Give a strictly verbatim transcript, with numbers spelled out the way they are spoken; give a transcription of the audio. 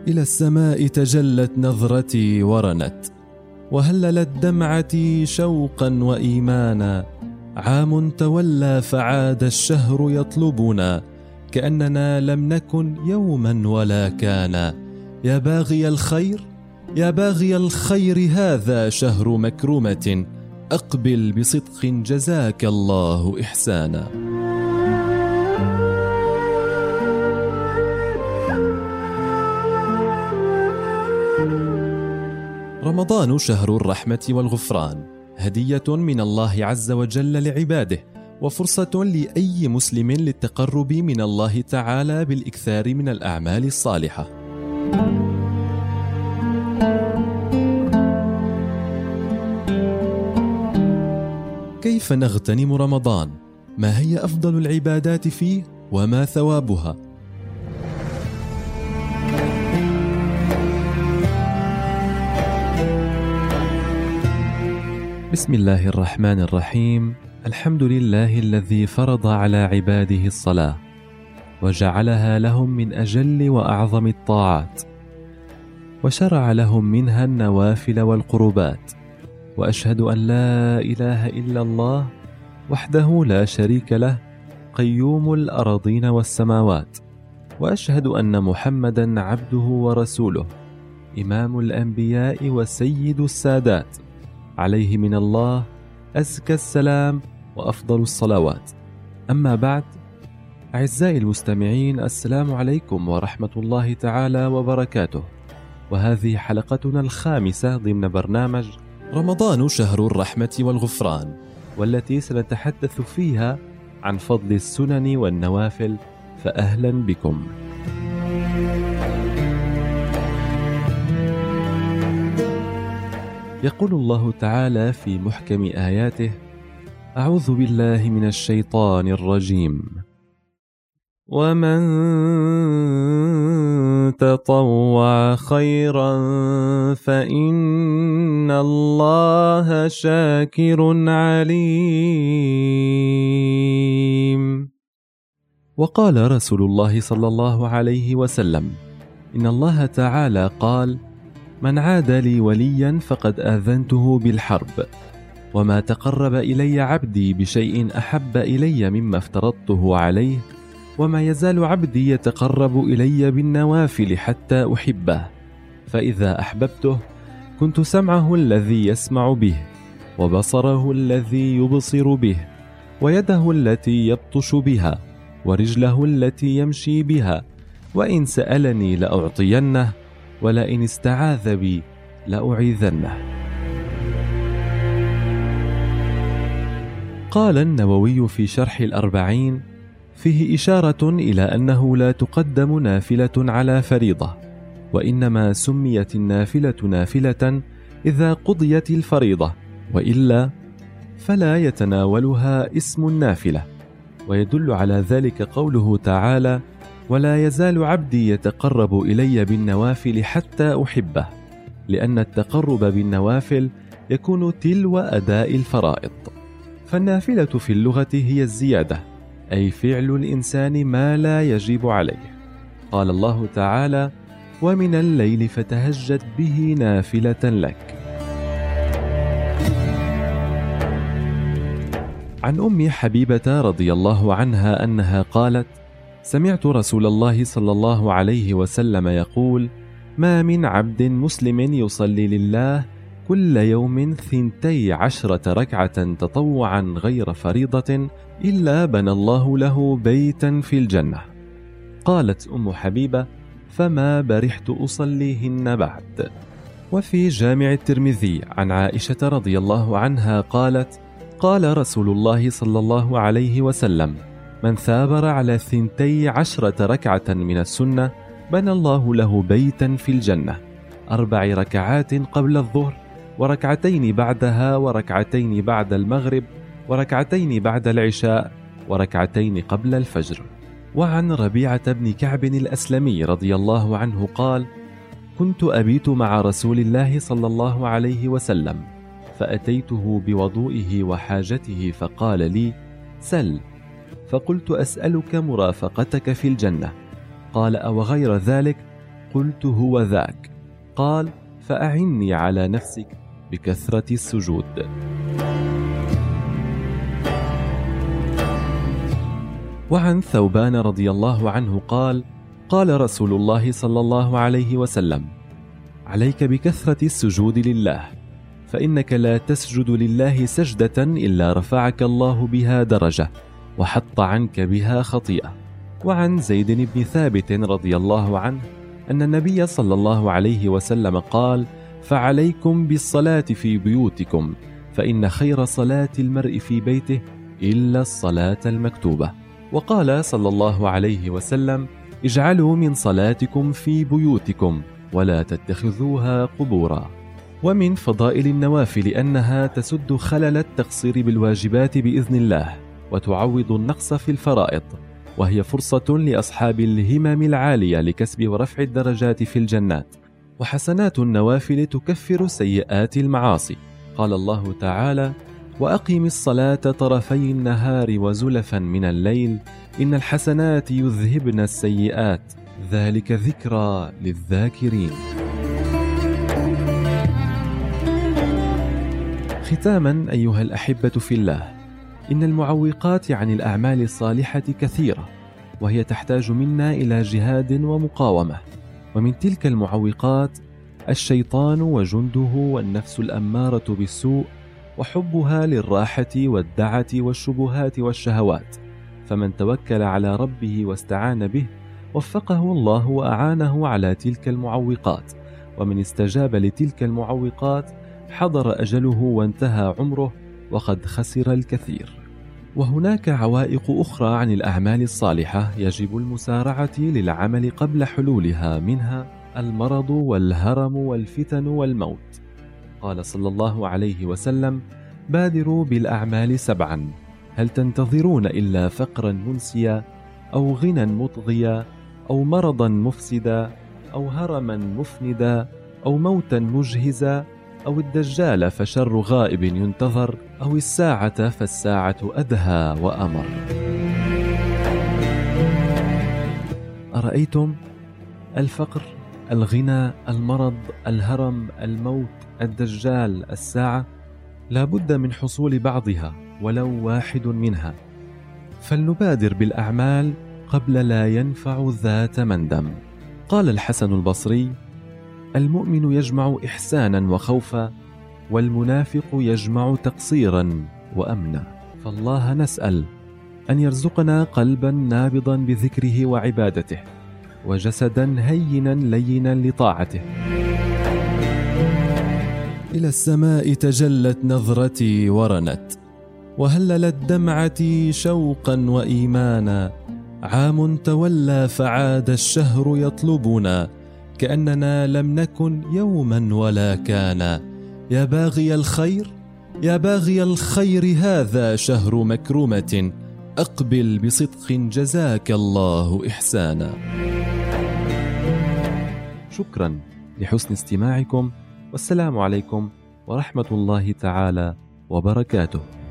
إلى السماء تجلت نظرتي ورنت، وهللت دمعتي شوقا وإيمانا. عام تولى فعاد الشهر يطلبنا، كأننا لم نكن يوما ولا كان. يا باغي الخير يا باغي الخير هذا شهر مكرمة، أقبل بصدق جزاك الله إحسانا. رمضان شهر الرحمة والغفران، هدية من الله عز وجل لعباده، وفرصة لأي مسلم للتقرب من الله تعالى بالإكثار من الأعمال الصالحة. كيف نغتنم رمضان؟ ما هي أفضل العبادات فيه؟ وما ثوابها؟ بسم الله الرحمن الرحيم. الحمد لله الذي فرض على عباده الصلاة وجعلها لهم من أجل وأعظم الطاعات، وشرع لهم منها النوافل والقربات. وأشهد أن لا إله إلا الله وحده لا شريك له، قيوم الأراضين والسماوات. وأشهد أن محمدا عبده ورسوله، إمام الأنبياء وسيد السادات، عليه من الله أزكى السلام وأفضل الصلوات. أما بعد، أعزائي المستمعين، السلام عليكم ورحمة الله تعالى وبركاته، وهذه حلقتنا الخامسة ضمن برنامج رمضان شهر الرحمة والغفران، والتي سنتحدث فيها عن فضل السنن والنوافل، فأهلا بكم. يقول الله تعالى في محكم آياته: أعوذ بالله من الشيطان الرجيم: ومن تطوع خيرا فإن الله شاكر عليم. وقال رسول الله صلى الله عليه وسلم: إن الله تعالى قال: من عاد لي وليا فقد آذنته بالحرب، وما تقرب إلي عبدي بشيء أحب إلي مما افترضته عليه، وما يزال عبدي يتقرب إلي بالنوافل حتى أحبه، فإذا أحببته كنت سمعه الذي يسمع به، وبصره الذي يبصر به، ويده التي يبطش بها، ورجله التي يمشي بها، وإن سألني لأعطينه، ولئن استعاذ بي لأعيذنه. قال النووي في شرح الأربعين: فيه إشارة إلى أنه لا تقدم نافلة على فريضة، وإنما سميت النافلة نافلة إذا قضيت الفريضة، وإلا فلا يتناولها اسم النافلة. ويدل على ذلك قوله تعالى: ولا يزال عبدي يتقرب إلي بالنوافل حتى أحبه، لأن التقرب بالنوافل يكون تلو أداء الفرائض. فالنافلة في اللغة هي الزيادة، أي فعل الإنسان ما لا يجب عليه. قال الله تعالى: ومن الليل فتهجد به نافلة لك. عن أم حبيبة رضي الله عنها أنها قالت: سمعت رسول الله صلى الله عليه وسلم يقول: ما من عبد مسلم يصلي لله كل يوم ثنتي عشرة ركعة تطوعا غير فريضة إلا بنى الله له بيتا في الجنة. قالت أم حبيبة: فما برحت أصليهن بعد. وفي جامع الترمذي عن عائشة رضي الله عنها قالت: قال رسول الله صلى الله عليه وسلم: من ثابر على ثنتي عشرة ركعة من السنة بنى الله له بيتا في الجنة، أربع ركعات قبل الظهر، وركعتين بعدها، وركعتين بعد المغرب، وركعتين بعد العشاء، وركعتين قبل الفجر. وعن ربيعة بن كعب الأسلمي رضي الله عنه قال: كنت أبيت مع رسول الله صلى الله عليه وسلم، فأتيته بوضوئه وحاجته فقال لي: سل. فقلت: أسألك مرافقتك في الجنة. قال: أو غير ذلك؟ فقلت هو ذاك. قال: فأعني على نفسك بكثرة السجود. وعن ثوبان رضي الله عنه قال: قال رسول الله صلى الله عليه وسلم: عليك بكثرة السجود لله، فإنك لا تسجد لله سجدة إلا رفعك الله بها درجة وحط عنك بها خطيئة. وعن زيد بن ثابت رضي الله عنه أن النبي صلى الله عليه وسلم قال: فعليكم بالصلاة في بيوتكم، فإن خير صلاة المرء في بيته إلا الصلاة المكتوبة. وقال صلى الله عليه وسلم: اجعلوا من صلاتكم في بيوتكم ولا تتخذوها قبورا. ومن فضائل النوافل أنها تسد خلل التقصير بالواجبات بإذن الله، وتعوض النقص في الفرائض، وهي فرصة لأصحاب الهمم العالية لكسب ورفع الدرجات في الجنات. وحسنات النوافل تكفر سيئات المعاصي. قال الله تعالى: وأقم الصلاة طرفي النهار وزلفا من الليل إن الحسنات يذهبن السيئات ذلك ذكرى للذاكرين. ختاما أيها الأحبة في الله، إن المعوقات عن الأعمال الصالحة كثيرة، وهي تحتاج منا إلى جهاد ومقاومة. ومن تلك المعوقات الشيطان وجنده والنفس الأمارة بالسوء وحبها للراحة والدعة والشبهات والشهوات. فمن توكل على ربه واستعان به وفقه الله وأعانه على تلك المعوقات، ومن استجاب لتلك المعوقات حضر أجله وانتهى عمره وقد خسر الكثير. وهناك عوائق أخرى عن الأعمال الصالحة يجب المسارعة للعمل قبل حلولها، منها المرض والهرم والفتن والموت. قال صلى الله عليه وسلم: بادروا بالأعمال سبعا، هل تنتظرون إلا فقرا منسيا أو غنى مطغيا أو مرضا مفسدا أو هرما مفندا أو موتا مجهزا أو الدجال فشر غائب ينتظر أو الساعة فالساعة أدهى وأمر. أرأيتم؟ الفقر، الغنى، المرض، الهرم، الموت، الدجال، الساعة، لا بد من حصول بعضها ولو واحد منها، فلنبادر بالأعمال قبل لا ينفع ذات مندم. قال الحسن البصري: المؤمن يجمع إحسانا وخوفا، والمنافق يجمع تقصيرا وأمنا. فالله نسأل أن يرزقنا قلبا نابضا بذكره وعبادته، وجسدا هينا لينا لطاعته. إلى السماء تجلت نظرتي ورنت، وهللت دمعتي شوقا وإيمانا، عام تولى فعاد الشهر يطلبنا، كأننا لم نكن يوما ولا كان. يا باغي الخير يا باغي الخير هذا شهر مكرمة، أقبل بصدق جزاك الله إحسانا. شكرا لحسن استماعكم، والسلام عليكم ورحمة الله تعالى وبركاته.